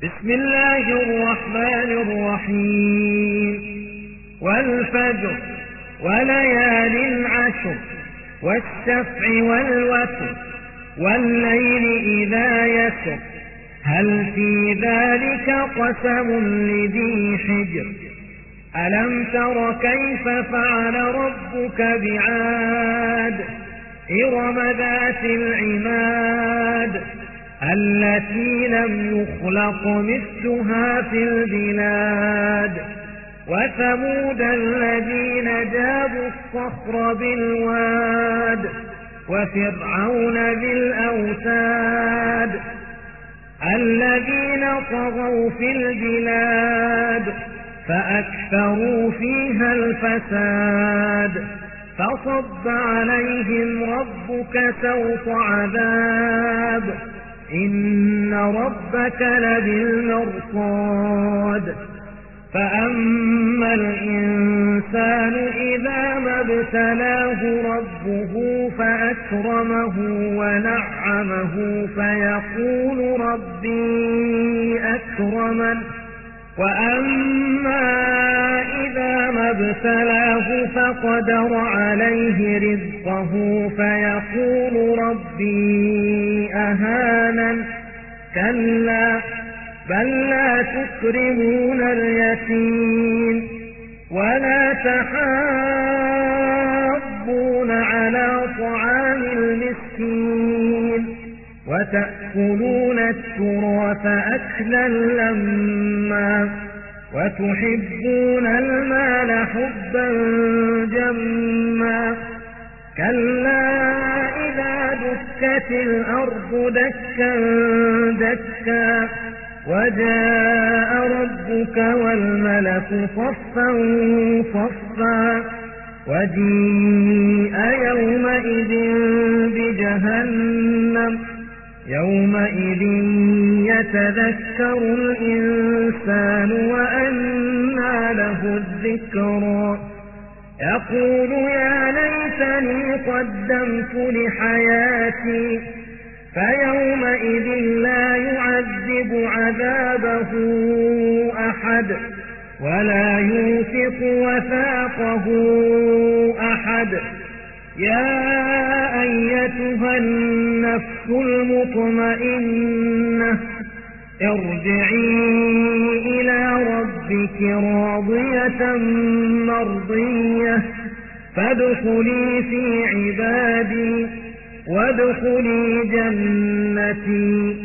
بسم الله الرحمن الرحيم والفجر وليال عشر والشفع والوتر والليل إذا يسر هل في ذلك قسم لذي حجر ألم تر كيف فعل ربك بعاد إرم ذات العماد التي لم يخلق مثلها في البلاد وثمود الذين جابوا الصخر بالواد وفرعون ذي الأوتاد الذين طغوا في البلاد فأكثروا فيها الفساد فصب عليهم ربك سوط عذاب إن ربك لبالمرصاد فأما الإنسان إذا ما ابتلاه ربه فأكرمه ونعمه فيقول ربي أكرمن وأما إذا ما ابتلاه فقدر عليه رزقه فيقول ربي أهانن كلا بل لا تكرمون اليتيم ولا تحاضون على طعام المسكين وتأكلون التراث أكلا لما وتحبون المال حبا جما كلا إذا دكت الأرض دكا دكا وجاء ربك والملك صفا صفا وجيء يومئذ بجهنم يومئذ يتذكر الإنسان وأنى له الذكرى يقول يا ليتني قدمت لحياتي فيومئذ لا يعذب عذابه أحد ولا يوثق وثاقه أحد يا أيتها النفس المطمئنة ارجعي إلى ربك راضية مرضية فادخلي في عبادي وادخلي جنتي